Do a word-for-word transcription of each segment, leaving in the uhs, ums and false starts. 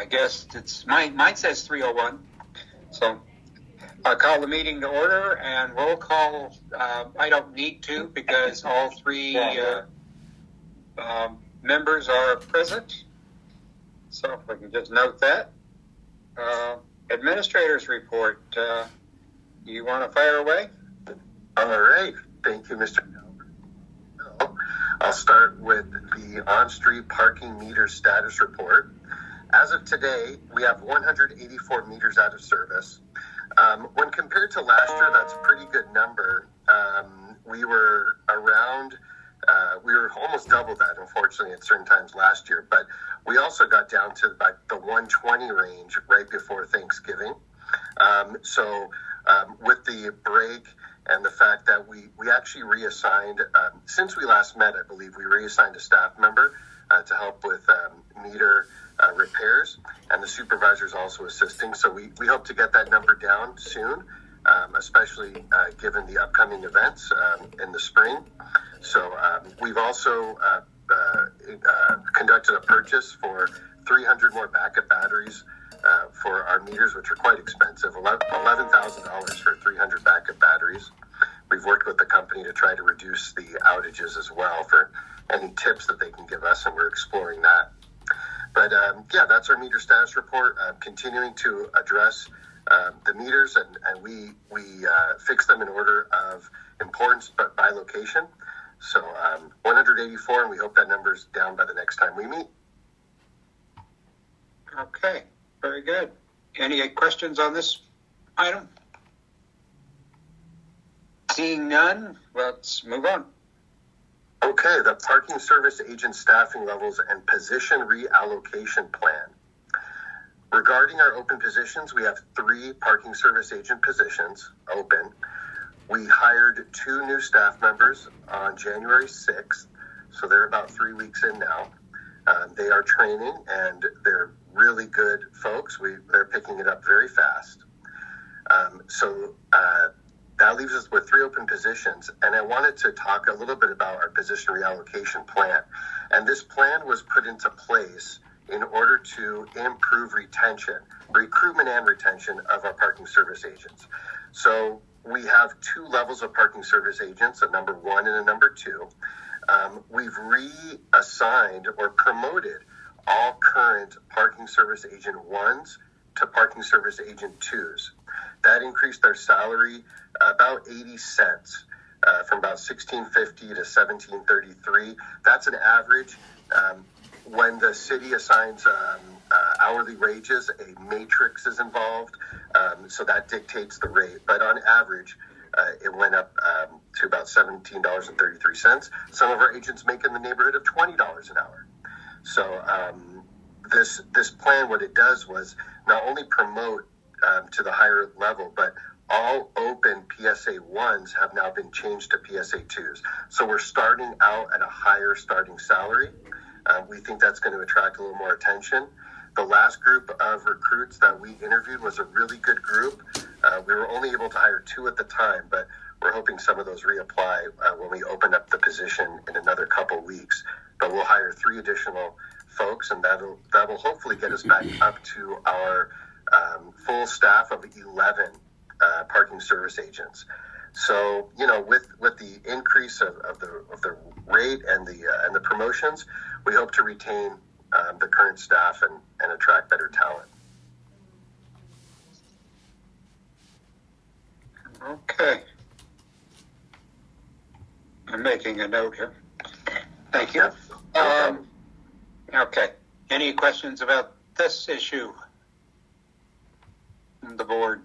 I guess it's, mine, mine says three oh one. So I'll call the meeting to order and roll call. Uh, I don't need to because all three uh, um, members are present. So if we can just note that. Uh, administrators report. Uh, you want to fire away? All right. Thank you, Mister Calvert. I'll start with the on-street parking meter status report. As of today, we have one hundred eighty-four meters out of service. Um, when compared to last year, that's a pretty good number. Um, we were around, uh, we were almost double that, unfortunately, at certain times last year. But we also got down to about the one twenty range right before Thanksgiving. Um, so um, with the break and the fact that we, we actually reassigned, um, since we last met, I believe, we reassigned a staff member uh, to help with um, meter uh, repairs, and the supervisor is also assisting. So we, we hope to get that number down soon, um, especially uh, given the upcoming events um, in the spring. So um, we've also uh, uh, uh, conducted a purchase for three hundred more backup batteries uh, for our meters, which are quite expensive, eleven thousand dollars for three hundred backup batteries. We've worked with the company to try to reduce the outages as well for any tips that they can give us, and we're exploring that. But um, yeah, that's our meter status report. Uh, continuing to address um, the meters, and, and we we uh, fix them in order of importance, but by location. So um, one hundred eighty-four, and we hope that number is down by the next time we meet. Okay, very good. Any questions on this item? Seeing none, let's move on. Okay, the parking service agent staffing levels and position reallocation plan. Regarding our open positions, we have three parking service agent positions open. We hired two new staff members on January sixth, so they're about three weeks in now. Uh, they are training, and they're really good folks. We They're picking it up very fast. Um, so uh, that leaves us with three open positions, and I wanted to talk a little bit about our position reallocation plan. And this plan was put into place in order to improve retention, recruitment and retention of our parking service agents. So we have two levels of parking service agents, a number one and a number two. Um, we've reassigned or promoted all current parking service agent ones to parking service agent twos. That increased their salary about eighty cents, uh, from about sixteen fifty to seventeen thirty-three. That's an average. Um, when the city assigns um, uh, hourly wages, a matrix is involved, um, so that dictates the rate. But on average, uh, it went up um, to about seventeen dollars and thirty-three cents. Some of our agents make in the neighborhood of twenty dollars an hour. So um, this this plan, what it does was not only promote um, to the higher level, but all open P S A ones have now been changed to P S A twos. So we're starting out at a higher starting salary. Uh, we think that's going to attract a little more attention. The last group of recruits that we interviewed was a really good group. Uh, we were only able to hire two at the time, but we're hoping some of those reapply uh, when we open up the position in another couple weeks. But we'll hire three additional folks, and that'll that will hopefully get us back up to our um, full staff of eleven uh, parking service agents. So, you know, with, with the increase of, of the of the rate and the uh, and the promotions, we hope to retain um, the current staff and, and attract better talent. Okay. I'm making a note here. Thank you. Um, okay. Any questions about this issue from the board?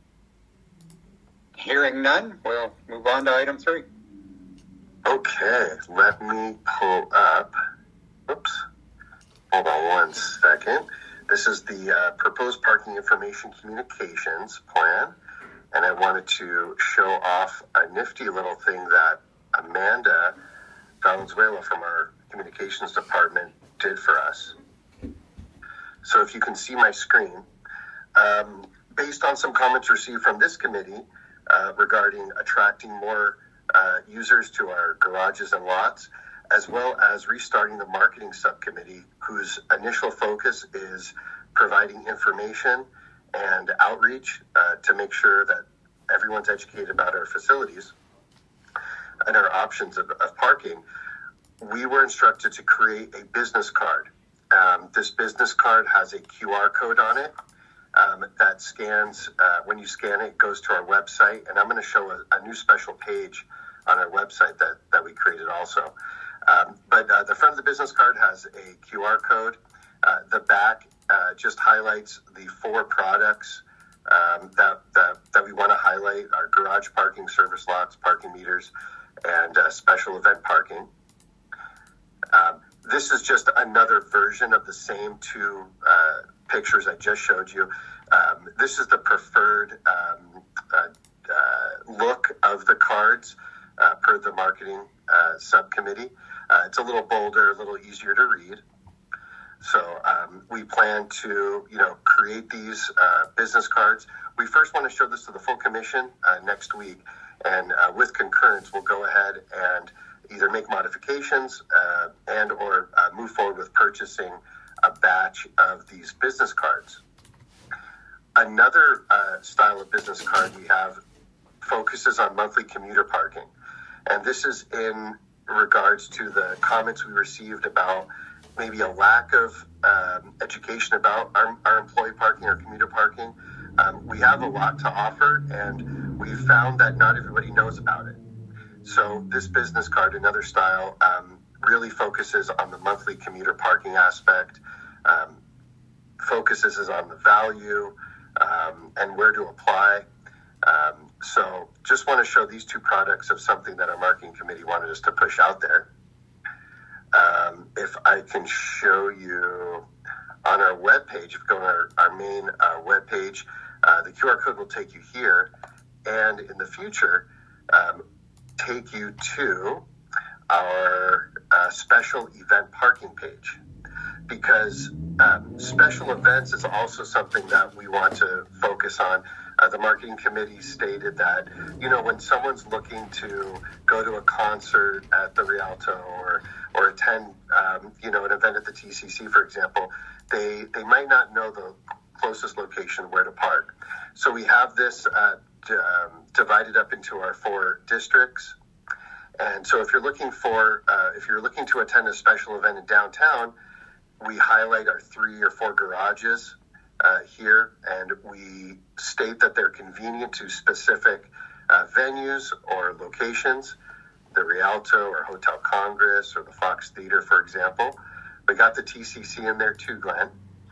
Hearing none, we'll move on to item three. Okay, let me pull up. Oops. Hold on one second. This is the uh, proposed parking information communications plan, and I wanted to show off a nifty little thing that Amanda Valenzuela from our communications department did for us. So if you can see my screen, um, based on some comments received from this committee uh, regarding attracting more uh, users to our garages and lots, as well as restarting the marketing subcommittee, whose initial focus is providing information and outreach uh, to make sure that everyone's educated about our facilities and our options of, of parking, we were instructed to create a business card. Um, this business card has a Q R code on it um, that scans, uh, when you scan it, it goes to our website. And I'm going to show a, a new special page on our website that, that we created also. Um, but uh, the front of the business card has a Q R code. Uh, the back uh, just highlights the four products um, that, that, that we want to highlight: our garage parking, service lots, parking meters, and uh, special event parking. Um, this is just another version of the same two uh, pictures I just showed you. Um, this is the preferred um, uh, uh, look of the cards uh, per the marketing uh, subcommittee. Uh, it's a little bolder, a little easier to read. So um, we plan to, you know, create these uh, business cards. We first want to show this to the full commission uh, next week, and uh, with concurrence, we'll go ahead and either make modifications uh, and or uh, move forward with purchasing a batch of these business cards. Another uh, style of business card we have focuses on monthly commuter parking, and this is in regards to the comments we received about maybe a lack of um, education about our, our employee parking or commuter parking. Um, we have a lot to offer, and we've found that not everybody knows about it. So this business card, another style, um, really focuses on the monthly commuter parking aspect, um, focuses on the value um, and where to apply. Um, so just want to show these two products of something that our marketing committee wanted us to push out there. Um, if I can show you on our webpage, if you go on our, our main uh, webpage, uh, the Q R code will take you here, and in the future, um, take you to our uh, special event parking page, because um, special events is also something that we want to focus on. Uh, the marketing committee stated that, you know, when someone's looking to go to a concert at the Rialto or or attend, um, you know, an event at the T C C, for example, they they might not know the closest location where to park. So we have this uh, d- um, divided up into our four districts. And so if you're looking for, uh, if you're looking to attend a special event in downtown, we highlight our three or four garages uh, here, and we state that they're convenient to specific uh, venues or locations, the Rialto or Hotel Congress or the Fox Theater, for example. We got the T C C in there too, Glenn.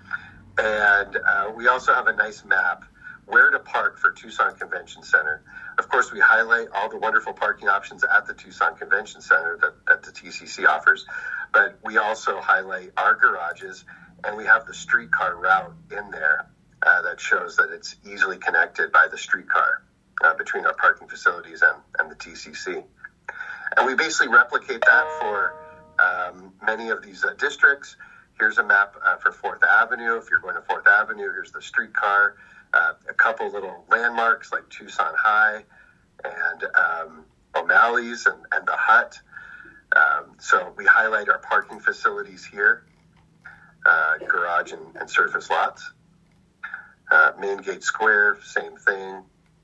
And uh, we also have a nice map where to park for Tucson Convention Center. Of course, we highlight all the wonderful parking options at the Tucson Convention Center that, that the T C C offers, but we also highlight our garages, and we have the streetcar route in there uh, that shows that it's easily connected by the streetcar uh, between our parking facilities and, and the T C C. And we basically replicate that for um, many of these uh, districts. Here's a map uh, for Fourth Avenue. If you're going to Fourth Avenue, here's the streetcar. Uh, a couple little landmarks like Tucson High and um, O'Malley's and, and the Hut. Um, so we highlight our parking facilities here, uh, garage and, and surface lots. Uh, Main Gate Square, same thing.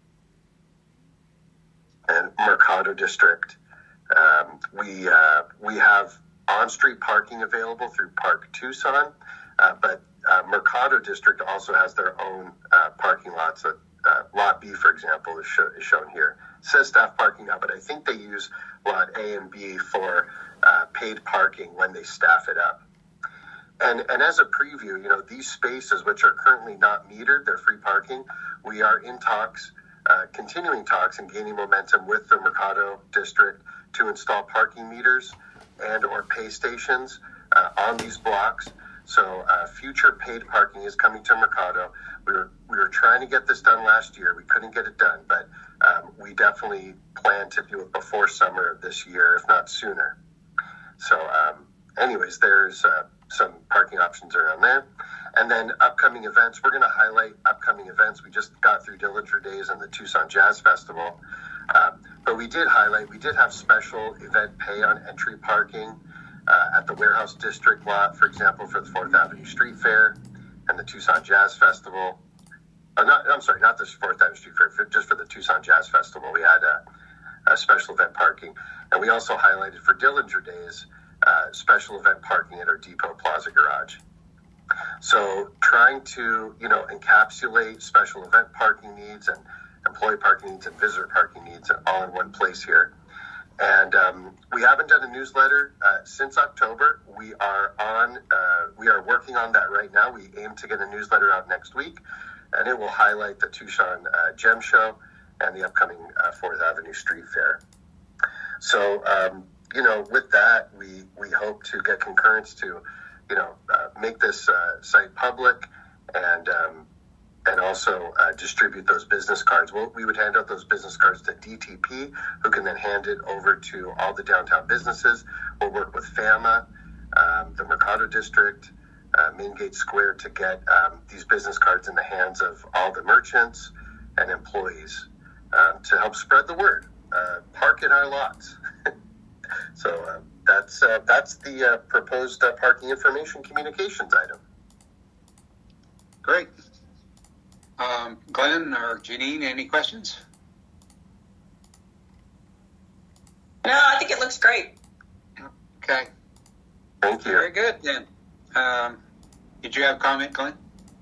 And Mercado District. Um, we uh, we have on-street parking available through Park Tucson, uh, but uh, Mercado District also has their own uh, parking lots. Uh, uh, Lot B, for example, is, show, is shown here. It says staff parking now, but I think they use Lot A and B for uh, paid parking when they staff it up. And and as a preview, you know, these spaces, which are currently not metered, they're free parking. We are in talks, uh, continuing talks and gaining momentum with the Mercado District to install parking meters and or pay stations uh, on these blocks. So uh, future paid parking is coming to Mercado. We were we were trying to get this done last year. We couldn't get it done, but um, we definitely plan to do it before summer of this year, if not sooner. So um, anyways, there's uh, some parking options around there. And then upcoming events, we're going to highlight upcoming events. We just got through Dillinger Days and the Tucson Jazz Festival. Um, but we did highlight, we did have special event pay on entry parking uh, at the Warehouse District lot, for example, for the Fourth Avenue Street Fair, and the Tucson Jazz Festival. Uh, not, I'm sorry, not the fourth Avenue Street Fair, for, just for the Tucson Jazz Festival. We had a, a special event parking. And we also highlighted for Dillinger Days, uh, special event parking at our Depot Plaza garage. So trying to, you know, encapsulate special event parking needs and employee parking needs and visitor parking needs all in one place here. And um, we haven't done a newsletter uh, since October. We are on, uh, we are working on that right now. We aim to get a newsletter out next week, and it will highlight the Tucson uh, Gem Show and the upcoming uh, fourth Avenue Street Fair. So, um, you know, with that, we, we hope to get concurrence to, you know, uh, make this uh, site public and um, and also uh, distribute those business cards. We'll, we would hand out those business cards to D T P, who can then hand it over to all the downtown businesses. We'll work with FAMA, um, the Mercado District, uh, Main Gate Square to get um, these business cards in the hands of all the merchants and employees um, to help spread the word. Uh, park in our lots. So uh, that's uh, that's the uh, proposed uh, parking information communications item. Great. Um, Glenn or Janine, any questions? No, I think it looks great. Okay. Thank you. Very good then. Um, did you have a comment, Glenn?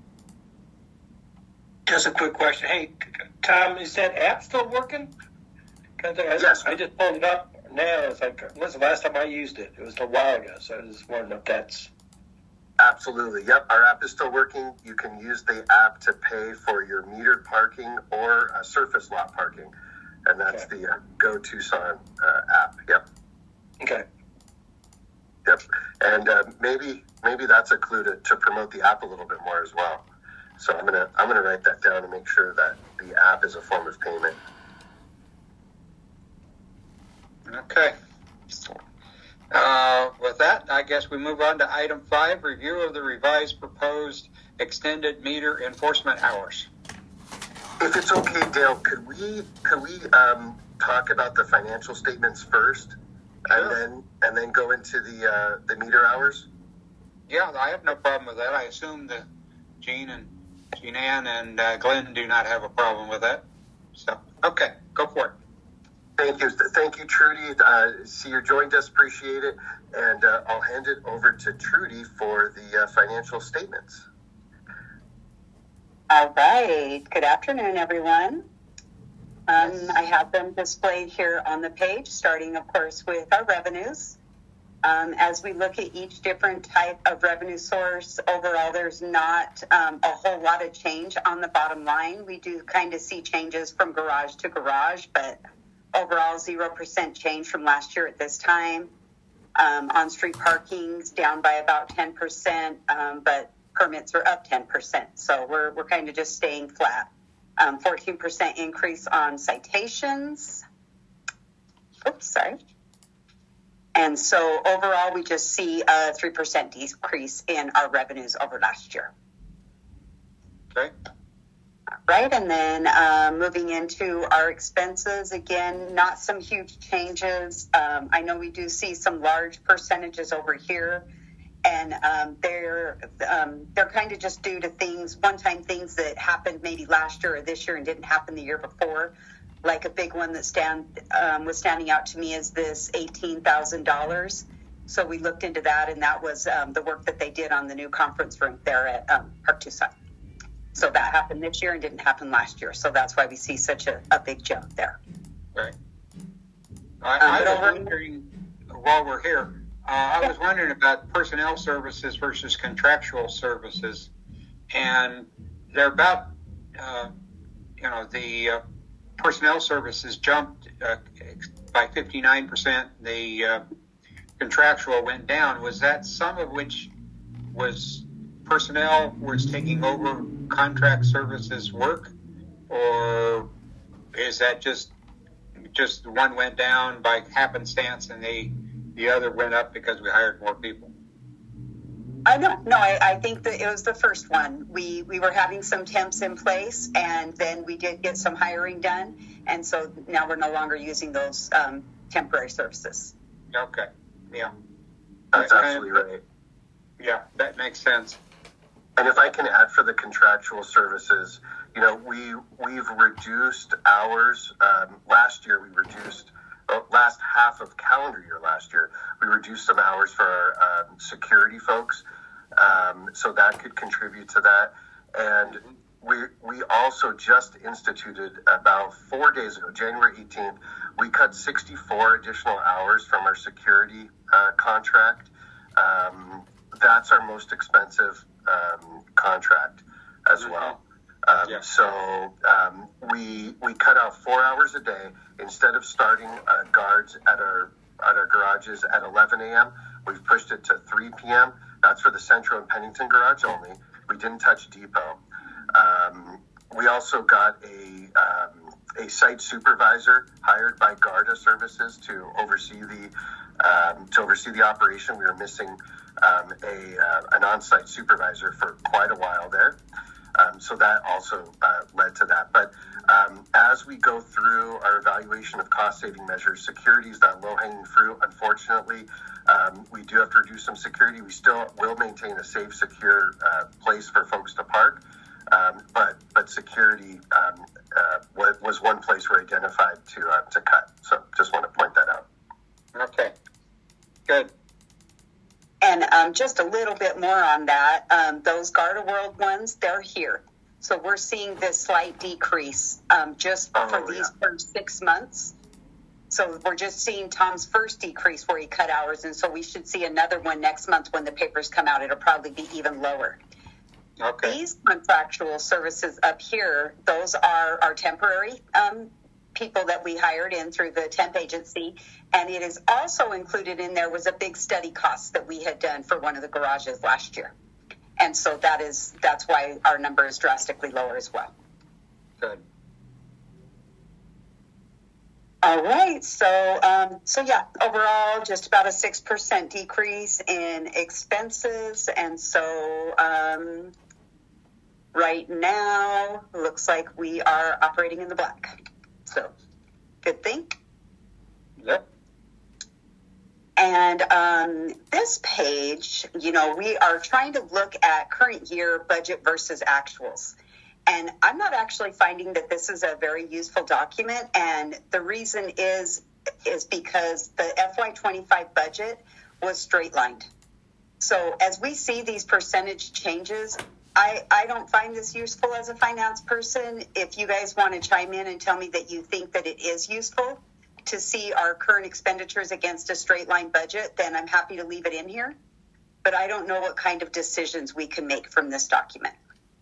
Just a quick question. Hey, Tom, is that app still working? I, yes. I just pulled it up now. It's like, when's the last time I used it? It was a while ago, so I just wondering if that's... Absolutely. Yep. Our app is still working. You can use the app to pay for your metered parking or uh, surface lot parking. And that's okay. the uh, Go Tucson uh, app. Yep. Okay. Yep. And uh, maybe maybe that's a clue to, to promote the app a little bit more as well. So I'm gonna I'm gonna write that down and make sure that the app is a form of payment. Okay. Uh, with that, I guess we move on to item five, review of the revised proposed extended meter enforcement hours. If it's okay, Dale, could we could we um, talk about the financial statements first, Sure. and then and then go into the uh, the meter hours? Yeah, I have no problem with that. I assume that Jean and Jean Ann and uh, Glenn do not have a problem with that. So, okay, go for it. Thank you. Thank you, Trudy. Uh, see, you joined us. Appreciate it. And uh, I'll hand it over to Trudy for the uh, financial statements. All right. Good afternoon, everyone. Um, I have them displayed here on the page, starting, of course, with our revenues. Um, as we look at each different type of revenue source, overall, there's not um, a whole lot of change on the bottom line. We do kind of see changes from garage to garage, but overall, zero percent change from last year at this time. Um, on-street parking's down by about ten percent, um, but permits are up ten percent. So we're we're kind of just staying flat. Um, fourteen percent increase on citations. Oops, sorry. And so overall, we just see a three percent decrease in our revenues over last year. Okay. Right, and then uh, moving into our expenses, again, not some huge changes. Um, I know we do see some large percentages over here, and um, they're um, they're kind of just due to things, one-time things that happened maybe last year or this year and didn't happen the year before. Like a big one that stand um, was standing out to me is this eighteen thousand dollars. So we looked into that, and that was um, the work that they did on the new conference room there at um, Park Tucson. So that happened this year and didn't happen last year. So that's why we see such a, a big jump there. Right. I, Um, I but was over- wondering, while we're here, uh, I was wondering about personnel services versus contractual services. And they're about, uh, you know, the uh, personnel services jumped uh, by fifty-nine percent. The uh, contractual went down. Was that some of which was personnel was taking over contract services work, or is that just just one went down by happenstance and they the other went up because we hired more people? I don't no, I, I think that it was the first one. We we were having some temps in place, and then we did get some hiring done, and so now we're no longer using those um, temporary services. Okay, yeah, That's That- absolutely right. yeah, that makes sense. And if I can add for the contractual services, you know, we, we've reduced hours. Um, last year, we reduced, well, last half of calendar year last year, we reduced some hours for our um, security folks. Um, so that could contribute to that. And we we also just instituted about four days ago, January eighteenth, we cut sixty-four additional hours from our security uh, contract. Um, that's our most expensive um, contract as mm-hmm. well. Um, yeah. So um, we we cut out four hours a day. Instead of starting uh, guards at our at our garages at eleven a.m., we've pushed it to three p.m. That's for the Central and Pennington garage only. We didn't touch Depot. Um, we also got a um, a site supervisor hired by Garda Services to oversee the um, to oversee the operation. We were missing um, a uh, an on-site supervisor for quite a while there, um, so that also uh, led to that. But um, as we go through our evaluation of cost-saving measures, security is that low-hanging fruit. Unfortunately, um, we do have to reduce some security. We still will maintain a safe, secure uh, place for folks to park. Um, but but security um, uh, was one place we identified to uh, to cut. So just want to point that out. Okay, good. And um, just a little bit more on that. Um, those Garda World ones, they're here. So we're seeing this slight decrease um, just oh, for these yeah. first six months. So we're just seeing Tom's first decrease where he cut hours, and so we should see another one next month when the papers come out. It'll probably be even lower. Okay. These contractual services up here, those are our temporary um, people that we hired in through the temp agency. And it is also included in there was a big study cost that we had done for one of the garages last year. And so that is that's why our number is drastically lower as well. Good. All right. So, um, so yeah, overall, just about a six percent decrease in expenses. And so, um, right now, looks like we are operating in the black. So, good thing. Yep. And um, this page, you know, we are trying to look at current year budget versus actuals. And I'm not actually finding that this is a very useful document. And the reason is, is because the F Y twenty-five budget was straight lined. So as we see these percentage changes, I, I don't find this useful as a finance person. If you guys want to chime in and tell me that you think that it is useful to see our current expenditures against a straight line budget, then I'm happy to leave it in here. But I don't know what kind of decisions we can make from this document.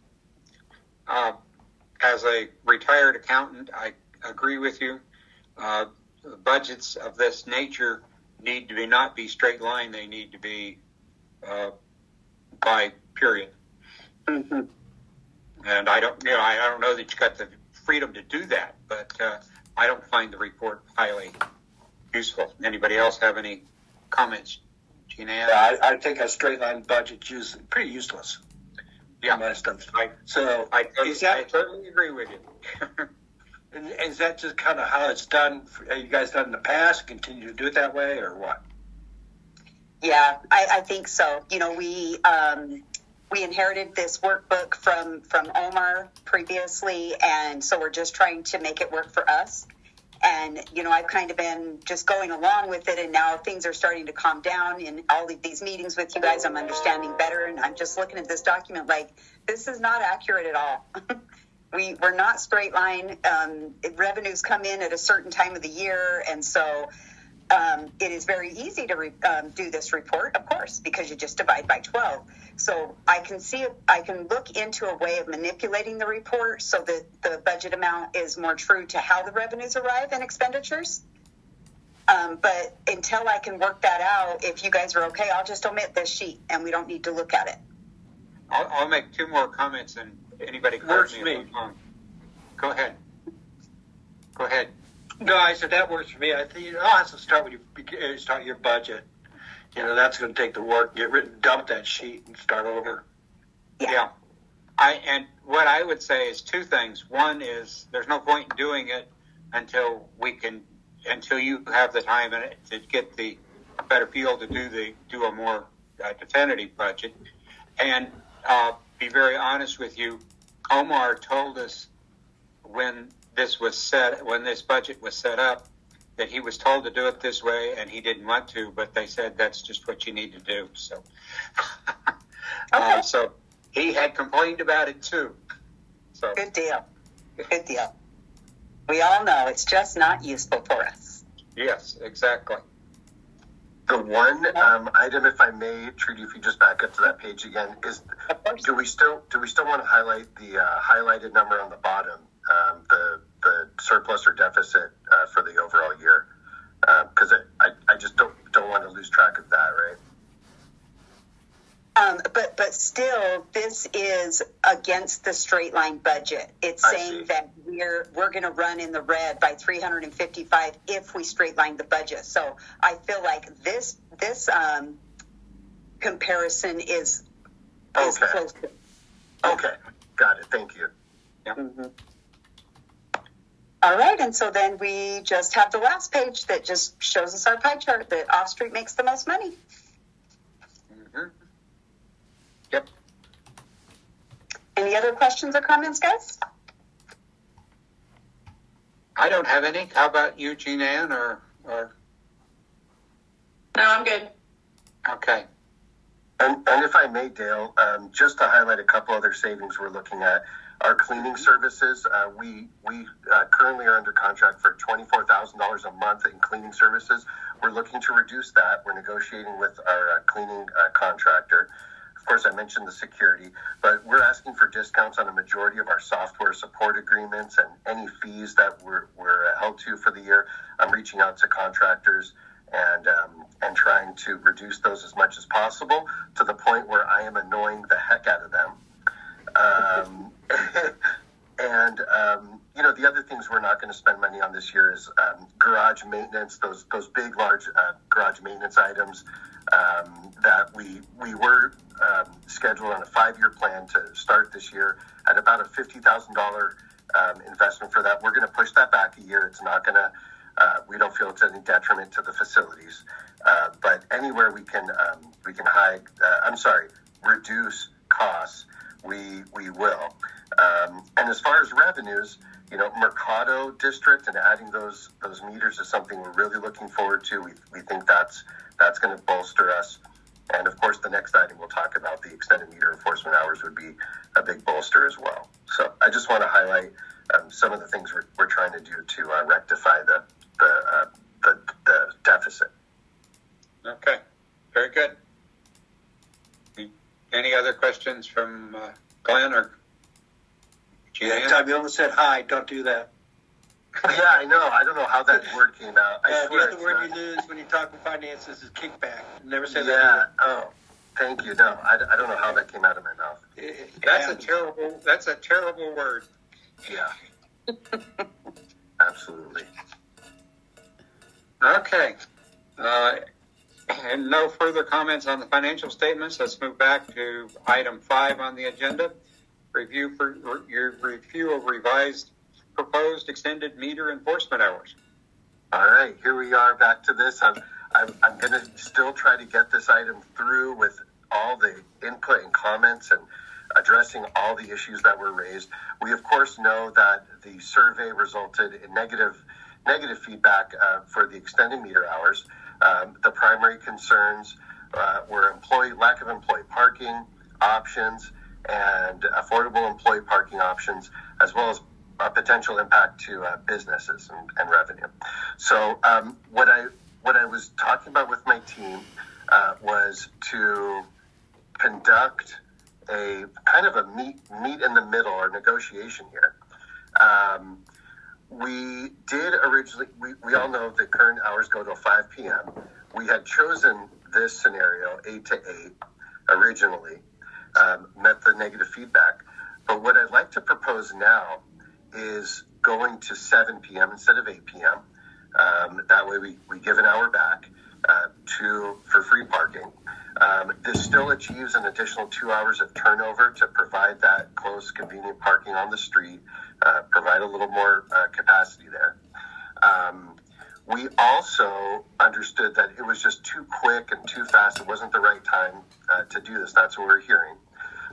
Uh, as a retired accountant, I agree with you. Uh, budgets of this nature need to be not be straight line. They need to be uh, by period. Mm-hmm. And I don't, you know, I, I don't know that you got the freedom to do that, but uh, I don't find the report highly useful. Anybody else have any comments? Gina? Yeah, I, I think a straight line budget's use, pretty useless. Yeah, my stuff. I, so I totally, is that, I totally agree with you. and is that just kind of how it's done? For, you guys done in the past? Continue to do it that way, or what? Yeah, I, I think so. You know, we um, we inherited this workbook from from Omar previously, and so we're just trying to make it work for us. And, you know, I've kind of been just going along with it, and now things are starting to calm down in all of these meetings with you guys. I'm understanding better, and I'm just looking at this document like, this is not accurate at all. we, we're not straight line. Um, revenues come in at a certain time of the year, and so um, it is very easy to re- um, do this report, of course, because you just divide by twelve. So I can see, I can look into a way of manipulating the report so that the budget amount is more true to how the revenues arrive and expenditures. Um, but until I can work that out, if you guys are okay, I'll just omit this sheet and we don't need to look at it. I'll, I'll make two more comments and anybody works for me. Go ahead. Go ahead. No, I said that works for me. I think you know, have to start with your start your budget. You know, that's going to take the work. Get rid, dump that sheet, and start over. Yeah. yeah. I and what I would say is two things. One is there's no point in doing it until we can, until you have the time in it to get the better feel to do the do a more uh, definitive budget. And I'll be very honest with you. Omar told us when this was set, when this budget was set up, that he was told to do it this way, and he didn't want to, but they said that's just what you need to do. So, Okay. uh, so he had complained about it too. So Good deal. Good deal. We all know it's just not useful for us. yes, exactly. The one um, item, if I may, Trudy, if you just back up to that page again, is Of course. do we still do we still want to highlight the uh, highlighted number on the bottom, um, the the surplus or deficit uh, for the overall year? Because um, I, I just don't don't want to lose track of that, right? Um, but but still, this is against the straight line budget. It's I saying see. that we're we're going to run in the red by three hundred fifty-five if we straight line the budget. So I feel like this this um, comparison is is Okay. close. To, Okay, got it. Thank you. Mhm. All right, and so then we just have the last page that just shows us our pie chart that Off Street makes the most money. Mm-hmm. Yep. Any other questions or comments, guys? I don't have any. How about you, Jean Ann, or or No, I'm good. okay? And, and if I may, Dale, um, just to highlight a couple other savings we're looking at, our cleaning services, uh, we we uh, currently are under contract for twenty-four thousand dollars a month in cleaning services. We're looking to reduce that. We're negotiating with our uh, cleaning uh, contractor. Of course, I mentioned the security, but we're asking for discounts on a majority of our software support agreements and any fees that we're, we're uh, held to for the year. I'm reaching out to contractors and um, and trying to reduce those as much as possible to the point where I am annoying the heck out of them. Um, and, um, you know, the other things we're not going to spend money on this year is um, garage maintenance, those those big, large uh, garage maintenance items um, that we, we were um, scheduled on a five-year plan to start this year at about a fifty thousand dollars um, investment for that. We're going to push that back a year. It's not going to Uh, we don't feel it's any detriment to the facilities, uh, but anywhere we can um, we can hide. Uh, I'm sorry, reduce costs. We we will. Um, and as far as revenues, you know, Mercado District and adding those those meters is something we're really looking forward to. We we think that's that's going to bolster us. And of course, the next item we'll talk about, the extended meter enforcement hours, would be a big bolster as well. So I just want to highlight um, some of the things we're, we're trying to do to uh, rectify the the, uh, the the deficit. Okay, very good. Any other questions from uh, Glenn or Jean Ann? Anytime you almost said hi, don't do that. Yeah, I know. I don't know how that word came out. I Uh, the swear other it's word not. you lose when you talk with finances is kickback. Never say that. Yeah. Oh, thank you. No, I, I don't know how that came out of my mouth. It- it That's a happens. terrible. That's a terrible word. Yeah. Absolutely. Okay. Uh, and no further comments on the financial statements. Let's move back to item five on the agenda. Review for your review of revised proposed extended meter enforcement hours. All right, here we are back to this. I'm I'm, I'm going to still try to get this item through with all the input and comments and addressing all the issues that were raised. We, of course, know that the survey resulted in negative negative feedback uh, for the extended meter hours. Um, the primary concerns uh, were employee lack of employee parking options and affordable employee parking options, as well as a potential impact to uh, businesses and, and revenue. So um, what I what I was talking about with my team uh, was to conduct a kind of a meet meet in the middle or negotiation here. Um, we did originally, we, we all know the current hours go till five p.m. We had chosen this scenario, eight to eight, originally, um, met the negative feedback. But what I'd like to propose now is going to seven p.m. instead of eight p.m. Um, that way we, we give an hour back uh, to for free parking. Um, this still achieves an additional two hours of turnover to provide that close, convenient parking on the street, uh, provide a little more uh, capacity there. Um, we also understood that it was just too quick and too fast. It wasn't the right time uh, to do this. That's what we're hearing.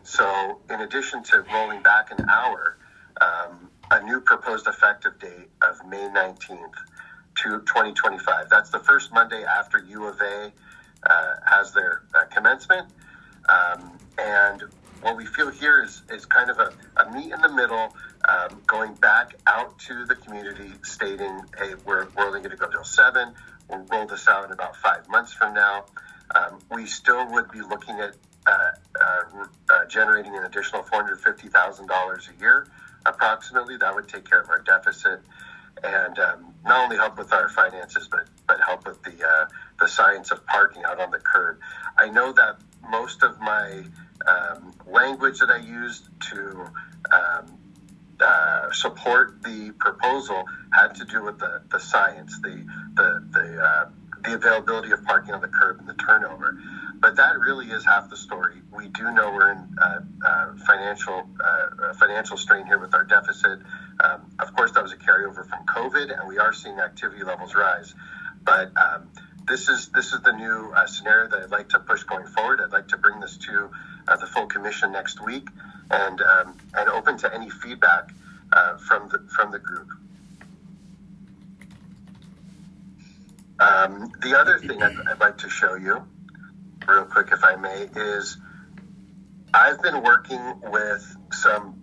So in addition to rolling back an hour, um, a new proposed effective date of May nineteenth to twenty twenty-five. That's the first Monday after U of A uh, has their uh, commencement. Um, and what we feel here is, is kind of a, a meet in the middle, um, going back out to the community stating, hey, we're, we're only going to go till seven. We'll roll this out in about five months from now. Um, we still would be looking at uh, uh, uh, generating an additional four hundred fifty thousand dollars a year, approximately. That would take care of our deficit and um, not only help with our finances, but but help with the uh, the science of parking out on the curb. I know that most of my um, language that I used to um, uh, support the proposal had to do with the, the science, the the the, uh, the availability of parking on the curb and the turnover. But that really is half the story. We do know we're in uh, uh, financial uh, financial strain here with our deficit. Um, of course, that was a carryover from COVID, and we are seeing activity levels rise. But um, this is this is the new uh, scenario that I'd like to push going forward. I'd like to bring this to uh, the full commission next week, and um, and open to any feedback uh, from the from the group. Um, the other thing I'd, I'd like to show you, real quick, if I may, is I've been working with some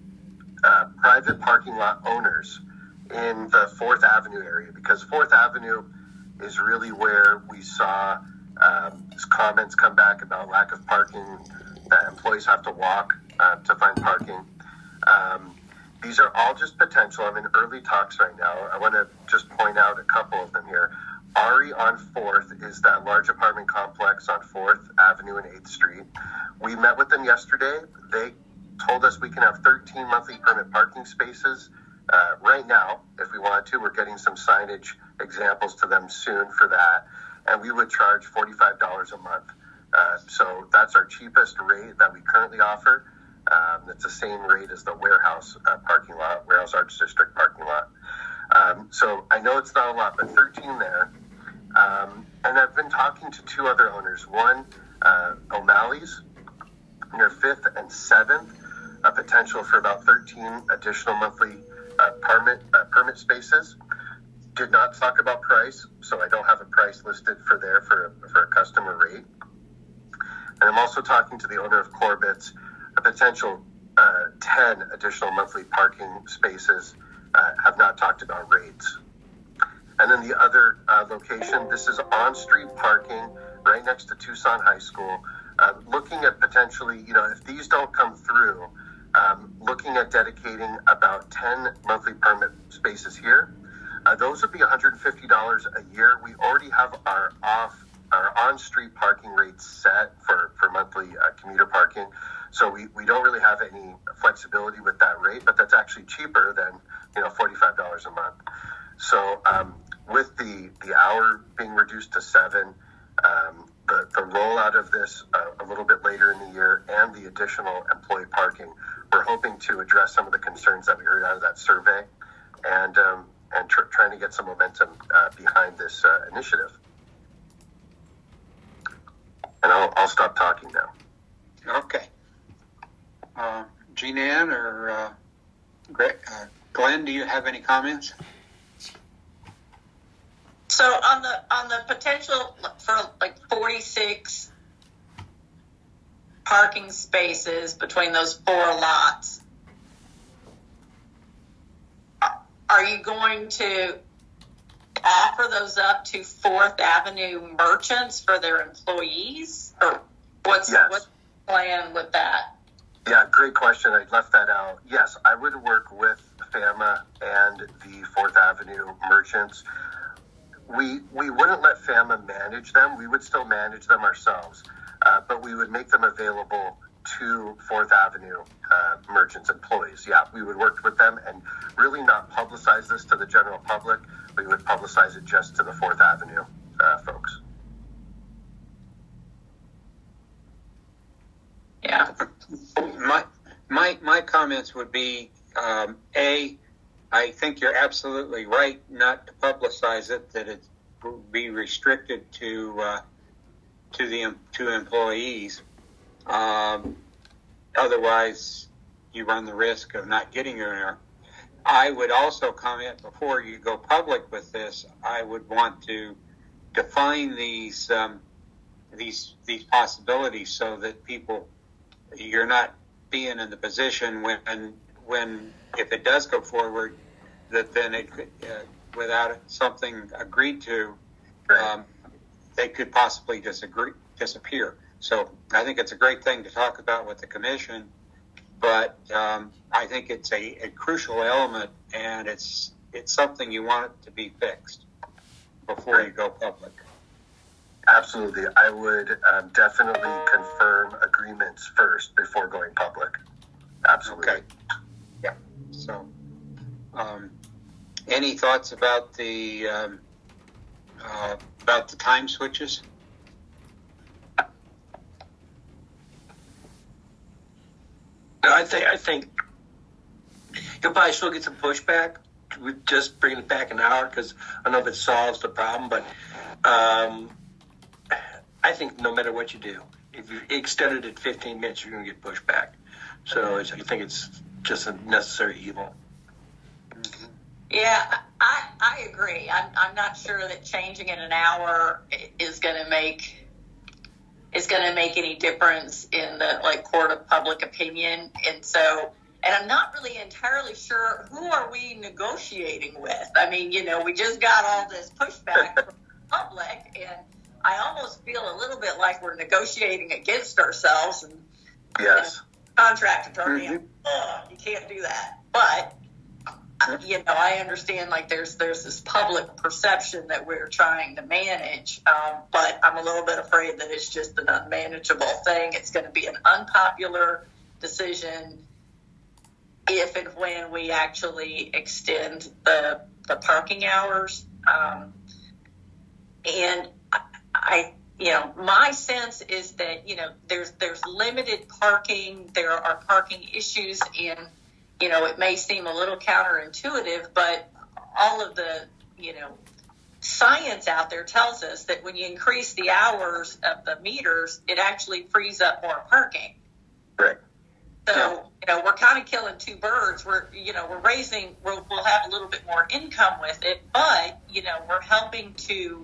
uh, private parking lot owners in the Fourth Avenue area, because Fourth Avenue is really where we saw um, comments come back about lack of parking, that employees have to walk uh, to find parking. Um, these are all just potential. I'm in early talks right now. I want to just point out a couple of them here. Ari on fourth is that large apartment complex on fourth Avenue and eighth Street. We met with them yesterday. They told us we can have thirteen monthly permit parking spaces uh, right now if we wanted to. We're getting some signage examples to them soon for that. And we would charge forty-five dollars a month. Uh, so that's our cheapest rate that we currently offer. Um, it's the same rate as the warehouse uh, parking lot, Warehouse Arts District parking lot. Um, so I know it's not a lot, but thirteen there. Um, and I've been talking to two other owners. One, uh, O'Malley's, near fifth and seventh, a potential for about thirteen additional monthly uh, permit uh, permit spaces. Did not talk about price, so I don't have a price listed for there for a, for a customer rate. And I'm also talking to the owner of Corbett's, a potential uh, ten additional monthly parking spaces. Uh, have not talked about rates. And then the other uh, location, this is on-street parking right next to Tucson High School. Uh, looking at potentially, you know, if these don't come through, um, looking at dedicating about ten monthly permit spaces here. Uh, those would be one hundred fifty dollars a year. We already have our off, our on-street parking rates set for, for monthly uh, commuter parking. So we, we don't really have any flexibility with that rate, but that's actually cheaper than, you know, forty-five dollars a month. So um, with the, the hour being reduced to seven, um, the, the rollout of this uh, a little bit later in the year, and the additional employee parking, we're hoping to address some of the concerns that we heard out of that survey, and um, and tr- trying to get some momentum uh, behind this uh, initiative. And I'll, I'll stop talking now. Okay. Uh, Jean Ann or uh, Greg, uh, Glenn, do you have any comments? So on the on the potential for like forty-six parking spaces between those four lots, are you going to offer those up to Fourth Avenue merchants for their employees, or what's Yes. what's the plan with that? Yeah, great question. I left that out. Yes, I would work with FAMA and the Fourth Avenue merchants. We we wouldn't let FAMA manage them. We would still manage them ourselves, uh, but we would make them available to Fourth Avenue uh, merchants, employees. Yeah, we would work with them and really not publicize this to the general public. We would publicize it just to the Fourth Avenue uh, folks. Yeah. My my my comments would be um, a. I think you're absolutely right not to publicize it. That it will be restricted to uh, to the to employees. Um, otherwise, you run the risk of not getting your hour. I would also comment before you go public with this. I would want to define these um, these these possibilities so that people, you're not being in the position when when if it does go forward, that then it could, uh, without something agreed to, um, they could possibly disagree disappear. So I think it's a great thing to talk about with the commission. But um, I think it's a, a crucial element, and it's it's something you want it to be fixed before you go public. Absolutely. I would um, definitely confirm agreements first before going public. Absolutely. Okay. Yeah. So, um, any thoughts about the um, uh, about the time switches? I think I think you'll probably still get some pushback with just bringing it back an hour because I don't know if it solves the problem, but um, I think no matter what you do, if you extend it at fifteen minutes, you're going to get pushback. So it's, I think it's just a necessary evil. Yeah, I I agree. I'm I'm not sure that changing it an hour is going to make is going to make any difference in the like court of public opinion. And so, and I'm not really entirely sure who are we negotiating with. I mean, you know, we just got all this pushback from the public, and I almost feel a little bit like we're negotiating against ourselves. And yes, you know, contract attorney, Mm-hmm. oh, you can't do that. But you know, I understand like there's there's this public perception that we're trying to manage, um, but I'm a little bit afraid that it's just an unmanageable thing. It's going to be an unpopular decision if and when we actually extend the the parking hours. Um, and I, I, you know, my sense is that you know there's there's limited parking. There are parking issues in. You know, it may seem a little counterintuitive, but all of the, you know, science out there tells us that when you increase the hours of the meters, it actually frees up more parking. right. So, Yeah. you know, we're kind of killing two birds. We're, you know, we're raising, we'll, we'll have a little bit more income with it, but, you know, we're helping to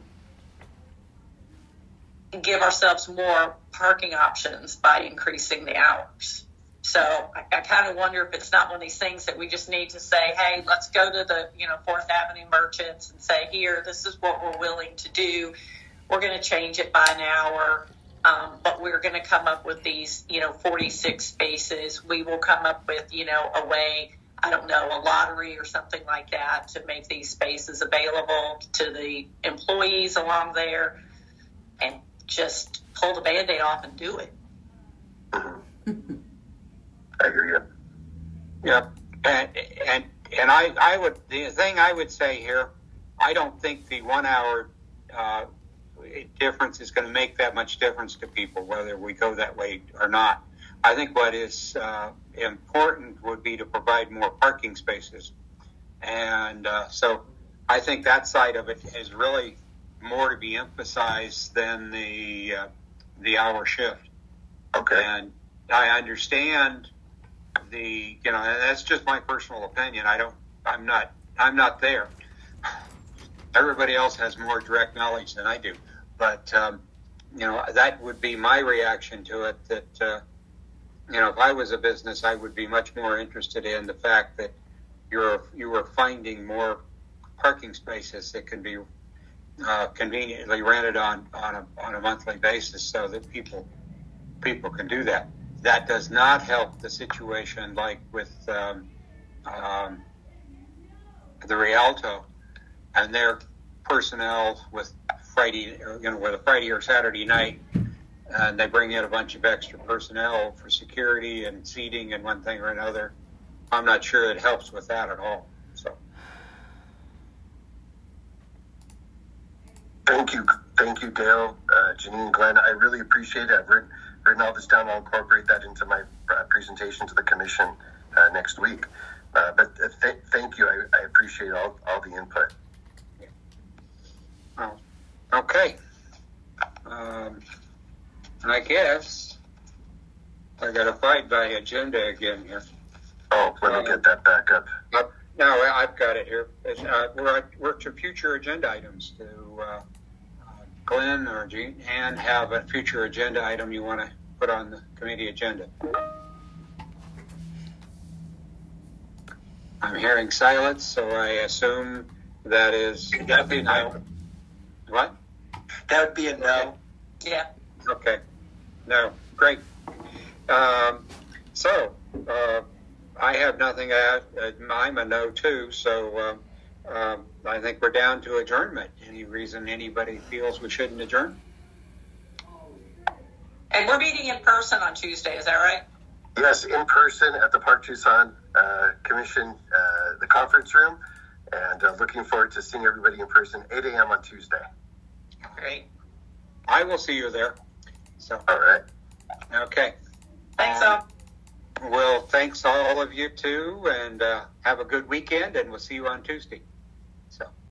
give ourselves more parking options by increasing the hours. So I, I kind of wonder if it's not one of these things that we just need to say, hey, let's go to the, you know, Fourth Avenue merchants and say, here, this is what we're willing to do. We're going to change it by an hour, um, but we're going to come up with these, you know, forty-six spaces. We will come up with, you know, a way, I don't know, a lottery or something like that to make these spaces available to the employees along there and just pull the Band-Aid off and do it. Mm-hmm. I hear you. Yeah, and and and I I would the thing I would say here, I don't think the one hour uh, difference is going to make that much difference to people whether we go that way or not. I think what is uh, important would be to provide more parking spaces, and uh, so I think that side of it is really more to be emphasized than the uh, the hour shift. Okay. And I understand. The you know and that's just my personal opinion. I don't I'm not I'm not there. Everybody else has more direct knowledge than I do, but um, you know that would be my reaction to it. That uh, you know if I was a business, I would be much more interested in the fact that you're you were finding more parking spaces that can be uh, conveniently rented on on a on a monthly basis, so that people people can do that. That does not help the situation like with um, um, the Rialto and their personnel with Friday, or, you know, with a Friday or Saturday night, and they bring in a bunch of extra personnel for security and seating and one thing or another. I'm not sure it helps with that at all. So, Thank you, thank you, Dale, uh, Janine, Glenn. I really appreciate it. I've written, written all this down. I'll incorporate that into my uh, presentation to the commission uh, next week. Uh, but uh, th- thank you. I, I appreciate all, all the input. well, okay. Um, I guess I got to fight by agenda again here. Oh, let me get that back up. Uh, no, I've got it here. It's, uh, we're, we're to future agenda items. To uh, uh, Glenn or Jean and have a future agenda item you want to put on the committee agenda. I'm hearing silence, so I assume that is. That'd be a no. What? That would be a no. Yeah. Okay. No. Great. Um, so, uh, I have nothing to add. Uh, I'm a no too, so um, um, I think we're down to adjournment. Any reason anybody feels we shouldn't adjourn? And we're meeting in person on Tuesday, is that right? Yes, in person at the Park Tucson uh, Commission, uh, the conference room, and uh, looking forward to seeing everybody in person, eight a.m. on Tuesday. Great. I will see you there. So, All right. okay. Thanks, Um, all. Well, thanks all of you too, and uh, have a good weekend, and we'll see you on Tuesday. So.